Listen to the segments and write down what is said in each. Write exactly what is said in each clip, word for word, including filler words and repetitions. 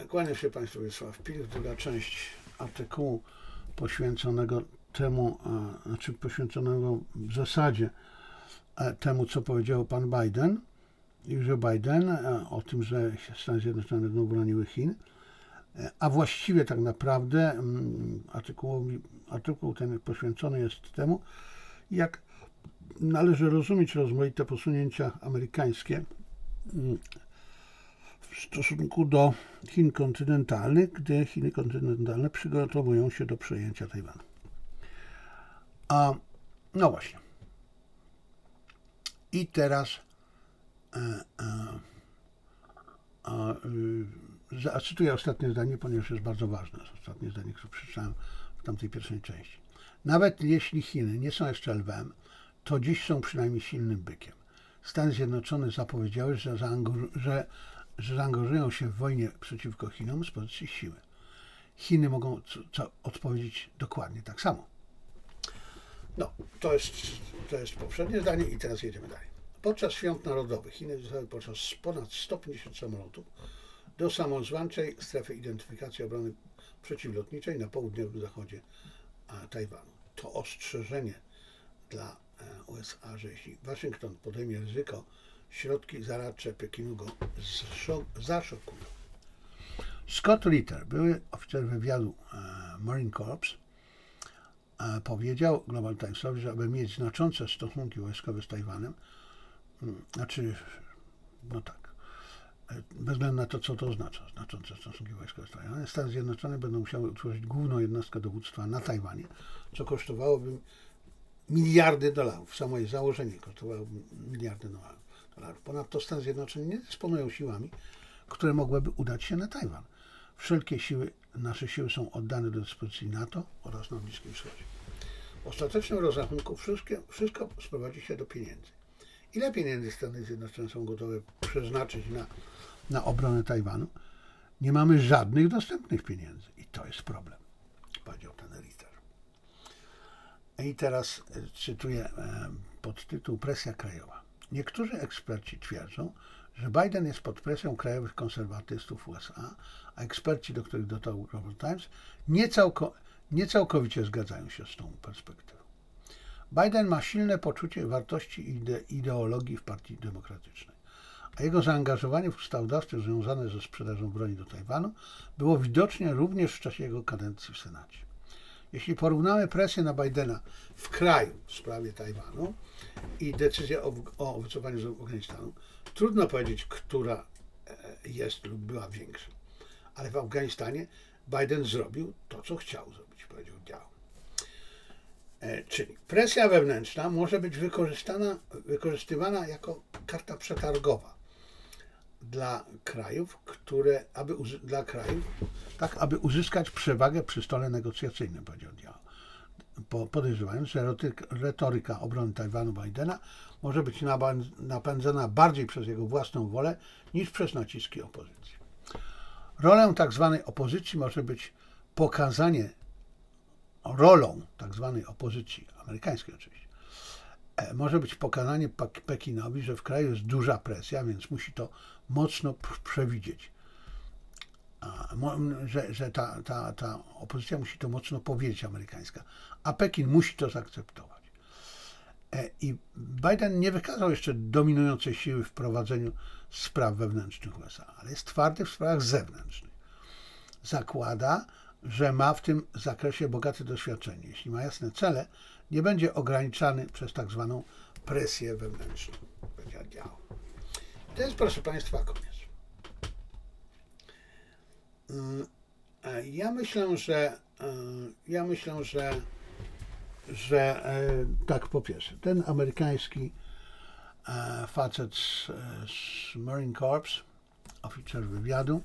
Kłaniam się Państwu, Wiesław Pilch, druga część artykułu poświęconego temu, znaczy poświęconego w zasadzie temu, co powiedział pan Biden, i że Biden o tym, że Stany Zjednoczone będą broniły Chin, a właściwie tak naprawdę artykułowi, artykuł ten poświęcony jest temu, jak należy rozumieć rozmaite posunięcia amerykańskie w stosunku do Chin kontynentalnych, gdy Chiny kontynentalne przygotowują się do przejęcia Tajwanu. A, no właśnie. I teraz e, e, e, zacytuję ostatnie zdanie, ponieważ jest bardzo ważne. Ostatnie zdanie, które przeczytałem w tamtej pierwszej części. Nawet jeśli Chiny nie są jeszcze lwem, to dziś są przynajmniej silnym bykiem. Stany Zjednoczone zapowiedziały, że, zaangaż- że, że zaangażują się w wojnie przeciwko Chinom z pozycji siły. Chiny mogą co, co odpowiedzieć dokładnie tak samo. No, to jest, to jest poprzednie zdanie i teraz jedziemy dalej. Podczas świąt narodowych Chiny zostały podczas ponad sto pięćdziesiąt samolotów do samozwańczej strefy identyfikacji obrony przeciwlotniczej na południowym zachodzie Tajwanu. To ostrzeżenie dla U S A, że jeśli Waszyngton podejmie ryzyko, środki zaradcze Pekinu go zaszokują. Scott Ritter, były oficer wywiadu Marine Corps, powiedział Global Timesowi, że aby mieć znaczące stosunki wojskowe z Tajwanem, znaczy, no tak, bez względu na to, co to oznacza, znaczące stosunki wojskowe z Tajwanem, Stany Zjednoczone będą musiały utworzyć główną jednostkę dowództwa na Tajwanie, co kosztowałoby miliardy dolarów. Samo jej założenie kosztowałoby miliardy dolarów. Ponadto Stany Zjednoczone nie dysponują siłami, które mogłyby udać się na Tajwan. Wszelkie siły, nasze siły są oddane do dyspozycji NATO oraz na Bliskim Wschodzie. W ostatecznym rozrachunku wszystko, wszystko sprowadzi się do pieniędzy. Ile pieniędzy Stany Zjednoczone są gotowe przeznaczyć na, na obronę Tajwanu? Nie mamy żadnych dostępnych pieniędzy i to jest problem, powiedział ten Ritter. I teraz cytuję podtytuł Presja krajowa. Niektórzy eksperci twierdzą, że Biden jest pod presją krajowych konserwatystów U S A, a eksperci, do których dotarł Global Times, nie, całko, nie całkowicie zgadzają się z tą perspektywą. Biden ma silne poczucie wartości i ide, ideologii w Partii Demokratycznej, a jego zaangażowanie w ustawodawstwo związane ze sprzedażą broni do Tajwanu było widoczne również w czasie jego kadencji w Senacie. Jeśli porównamy presję na Bidena w kraju w sprawie Tajwanu i decyzję o, o wycofaniu z Afganistanu, trudno powiedzieć, która jest lub była większa. Ale w Afganistanie Biden zrobił to, co chciał zrobić, powiedział Diao. E, czyli presja wewnętrzna może być wykorzystana, wykorzystywana jako karta przetargowa dla krajów, które, aby dla krajów, tak aby uzyskać przewagę przy stole negocjacyjnym, powiedział Diao. Po, podejrzewając, że retoryka obrony Tajwanu Bidena może być napędzana bardziej przez jego własną wolę niż przez naciski opozycji. Rolą tak zwanej opozycji może być pokazanie, rolą tak zwanej opozycji, amerykańskiej oczywiście, może być pokazanie Pekinowi, że w kraju jest duża presja, więc musi to mocno przewidzieć. Że, że ta, ta, ta opozycja musi to mocno powiedzieć, amerykańska, a Pekin musi to zaakceptować. I Biden nie wykazał jeszcze dominującej siły w prowadzeniu spraw wewnętrznych U S A, ale jest twardy w sprawach zewnętrznych. Zakłada, że ma w tym zakresie bogate doświadczenie. Jeśli ma jasne cele, nie będzie ograniczany przez tak zwaną presję wewnętrzną. To jest, proszę Państwa, koniec. Ja myślę, że ja myślę, że, że tak, po pierwsze, ten amerykański facet z, z Marine Corps, oficer wywiadu,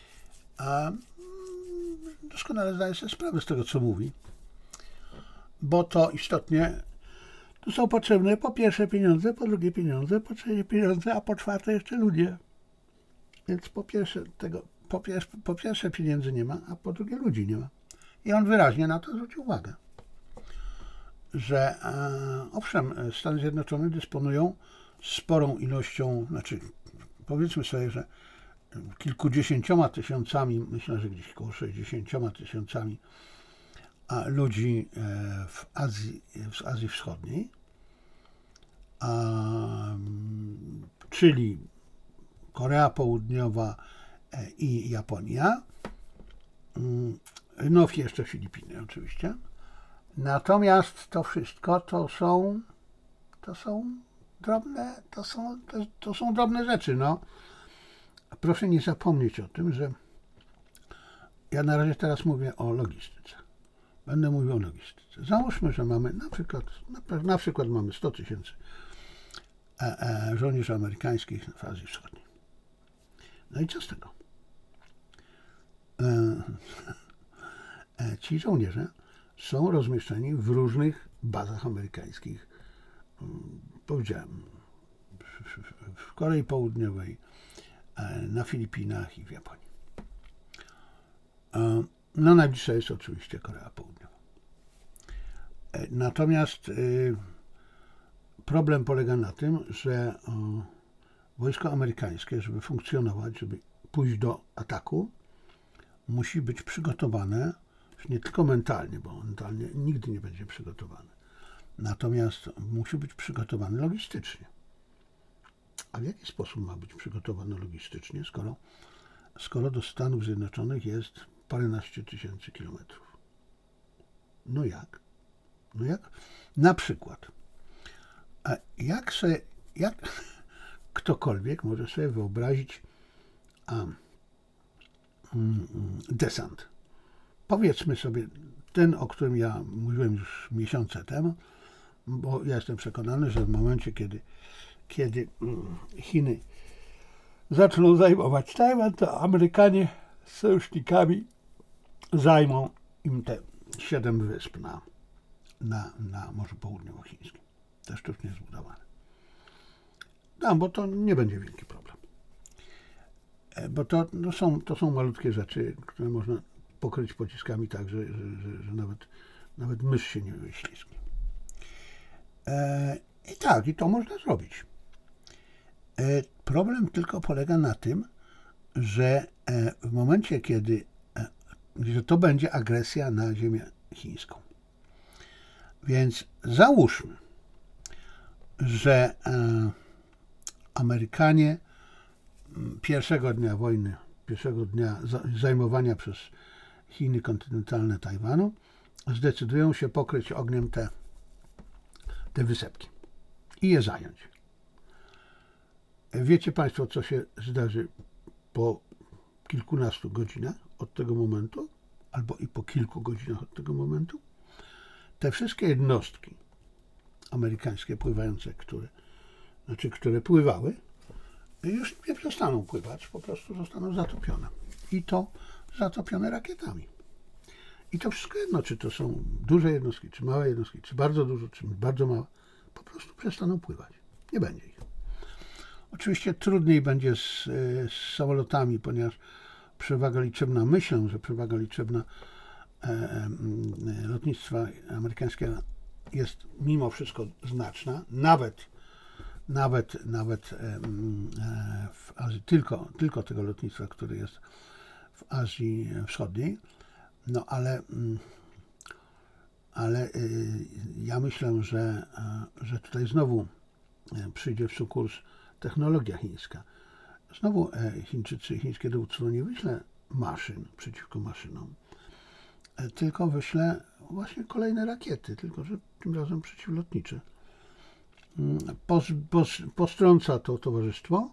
doskonale zdaje sobie sprawę z tego, co mówi, bo to istotnie tu są potrzebne po pierwsze pieniądze, po drugie pieniądze, po trzecie pieniądze, a po czwarte jeszcze ludzie. Więc po pierwsze tego Po pierwsze, po pierwsze pieniędzy nie ma, a po drugie ludzi nie ma. I on wyraźnie na to zwrócił uwagę, że e, owszem, Stany Zjednoczone dysponują sporą ilością, znaczy powiedzmy sobie, że kilkudziesięcioma tysiącami, myślę, że gdzieś około sześćdziesięcioma tysiącami ludzi w Azji, w Azji Wschodniej, czyli Korea Południowa i Japonia, no i jeszcze Filipiny oczywiście. Natomiast to wszystko to są, to są drobne, to są, to, to są drobne rzeczy, no. Proszę nie zapomnieć o tym, że ja na razie teraz mówię o logistyce. Będę mówił o logistyce. Załóżmy, że mamy na przykład, na, na przykład mamy sto tysięcy e, e, żołnierzy amerykańskich w Azji Wschodniej. No i co z tego? E, e, ci żołnierze są rozmieszczeni w różnych bazach amerykańskich. Powiedziałem, w, w Korei Południowej, e, na Filipinach i w Japonii. E, no najbliższa jest oczywiście Korea Południowa. E, natomiast e, problem polega na tym, że e, wojsko amerykańskie, żeby funkcjonować, żeby pójść do ataku, musi być przygotowane już nie tylko mentalnie, bo mentalnie nigdy nie będzie przygotowane. Natomiast musi być przygotowane logistycznie. A w jaki sposób ma być przygotowane logistycznie, skoro, skoro do Stanów Zjednoczonych jest paręnaście tysięcy kilometrów? No jak? No jak? Na przykład, a jak sobie, jak ktokolwiek może sobie wyobrazić a, mm, desant? Powiedzmy sobie, ten, o którym ja mówiłem już miesiące temu, bo ja jestem przekonany, że w momencie, kiedy, kiedy Chiny zaczną zajmować Tajwan, to Amerykanie z sojusznikami zajmą im te siedem wysp na, na, na Morzu Południowochińskim. Te sztucznie zbudowane. No, bo to nie będzie wielki problem. Bo to, no są, to są malutkie rzeczy, które można pokryć pociskami tak, że, że, że, że nawet, nawet mysz się nie wyślizgnie. E, I tak, i to można zrobić. E, problem tylko polega na tym, że e, w momencie, kiedy e, że to będzie agresja na ziemię chińską. Więc załóżmy, że e, Amerykanie pierwszego dnia wojny, pierwszego dnia zajmowania przez Chiny kontynentalne Tajwanu zdecydują się pokryć ogniem te, te wysepki i je zająć. Wiecie Państwo, co się zdarzy po kilkunastu godzinach od tego momentu, albo i po kilku godzinach od tego momentu? Te wszystkie jednostki amerykańskie pływające, które, znaczy, które pływały, już nie przestaną pływać, po prostu zostaną zatopione. I to zatopione rakietami. I to wszystko jedno, czy to są duże jednostki, czy małe jednostki, czy bardzo dużo, czy bardzo małe, po prostu przestaną pływać. Nie będzie ich. Oczywiście trudniej będzie z, z samolotami, ponieważ przewaga liczebna, myślę, że przewaga liczebna e, e, lotnictwa amerykańskiego jest mimo wszystko znaczna, nawet Nawet, nawet w Azji, tylko, tylko tego lotnictwa, które jest w Azji Wschodniej. No ale, ale ja myślę, że, że tutaj znowu przyjdzie w sukurs technologia chińska. Znowu Chińczycy, chińskie dowództwo nie wyśle maszyn przeciwko maszynom, tylko wyśle właśnie kolejne rakiety, tylko że tym razem przeciwlotnicze. Pos, pos, postrąca to towarzystwo.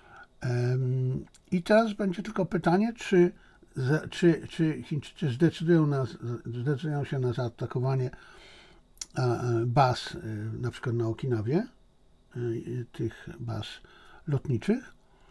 I teraz będzie tylko pytanie, czy, czy, czy Chińczycy zdecydują, na, zdecydują się na zaatakowanie baz, na przykład na Okinawie, tych baz lotniczych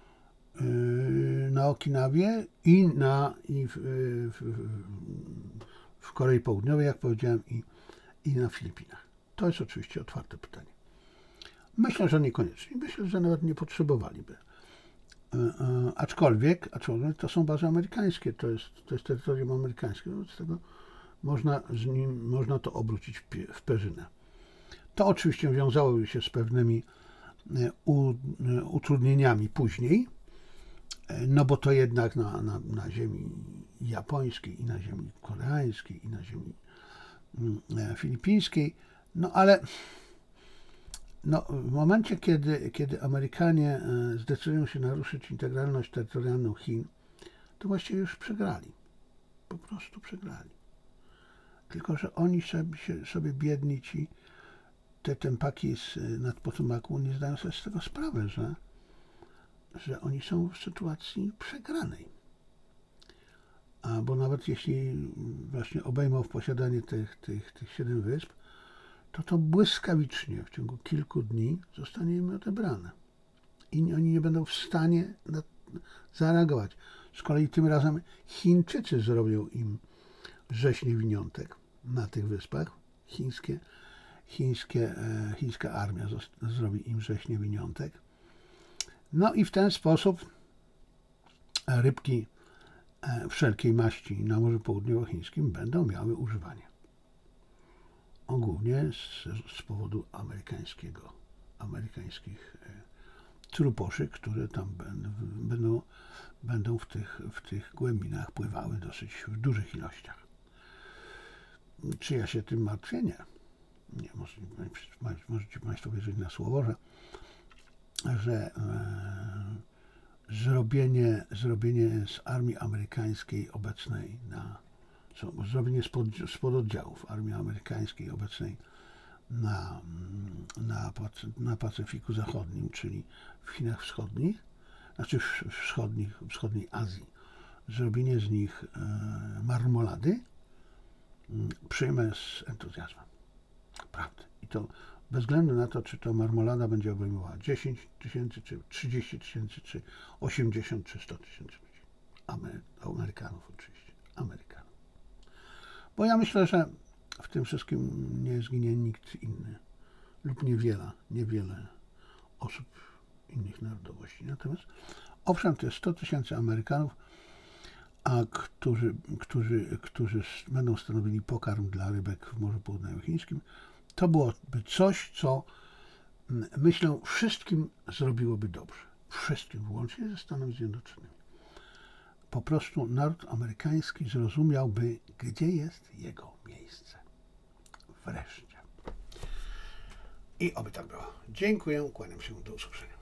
na Okinawie i, na, i w, w, w Korei Południowej, jak powiedziałem, i, i na Filipinach. To jest oczywiście otwarte pytanie. Myślę, że niekoniecznie. Myślę, że nawet nie potrzebowaliby. Aczkolwiek, aczkolwiek to są bazy amerykańskie, to jest, to jest terytorium amerykańskie, wobec tego można, z nim, można to obrócić w, w perzynę. To oczywiście wiązałoby się z pewnymi u, utrudnieniami później, No bo to jednak na, na, na ziemi japońskiej i na ziemi koreańskiej i na ziemi filipińskiej, no ale no, w momencie, kiedy, kiedy Amerykanie zdecydują się naruszyć integralność terytorialną Chin, to właściwie już przegrali. Po prostu przegrali. Tylko że oni sobie, sobie biedni ci, te tempaki z nad Potomacu nie zdają sobie z tego sprawy, że, że oni są w sytuacji przegranej. A bo nawet jeśli właśnie obejmą w posiadanie tych, tych, tych siedem wysp, to to błyskawicznie w ciągu kilku dni zostanie im odebrane. I oni nie będą w stanie na, zareagować. Z kolei tym razem Chińczycy zrobią im rzeźni winiątek na tych wyspach. Chińskie, chińskie, e, chińska armia zrobi im rzeźni winiątek. No i w ten sposób rybki e, wszelkiej maści na Morzu Południowochińskim będą miały używanie. Głównie z, z powodu amerykańskiego, amerykańskich e, truposzy, które tam będą, będą, będą w, tych, w tych głębinach pływały dosyć w dużych ilościach. Czy ja się tym martwię? Nie. Nie możecie, możecie Państwo wierzyć na słowo, że, że e, zrobienie, zrobienie z armii amerykańskiej obecnej na zrobienie spod, spod oddziałów armii amerykańskiej obecnej na, na, na Pacyfiku Zachodnim, czyli w Chinach Wschodnich, znaczy w wschodnich, wschodniej Azji, zrobienie z nich e, marmolady przyjmę z entuzjazmem. Prawda. I to bez względu na to, czy to marmolada będzie obejmowała dziesięć tysięcy, czy trzydzieści tysięcy, czy osiemdziesiąt, czy sto tysięcy ludzi. Amery- Amerykanów oczywiście. Amerykanów. Bo ja myślę, że w tym wszystkim nie zginie nikt inny lub niewiele, niewiele osób innych narodowości. Natomiast owszem, to jest sto tysięcy Amerykanów, a którzy, którzy, którzy będą stanowili pokarm dla rybek w Morzu Południowochińskim. To byłoby coś, co myślę wszystkim zrobiłoby dobrze. Wszystkim, włącznie ze Stanami Zjednoczonymi. Po prostu naród amerykański zrozumiałby, gdzie jest jego miejsce. Wreszcie. I oby tak było. Dziękuję, kłaniam się, do usłyszenia.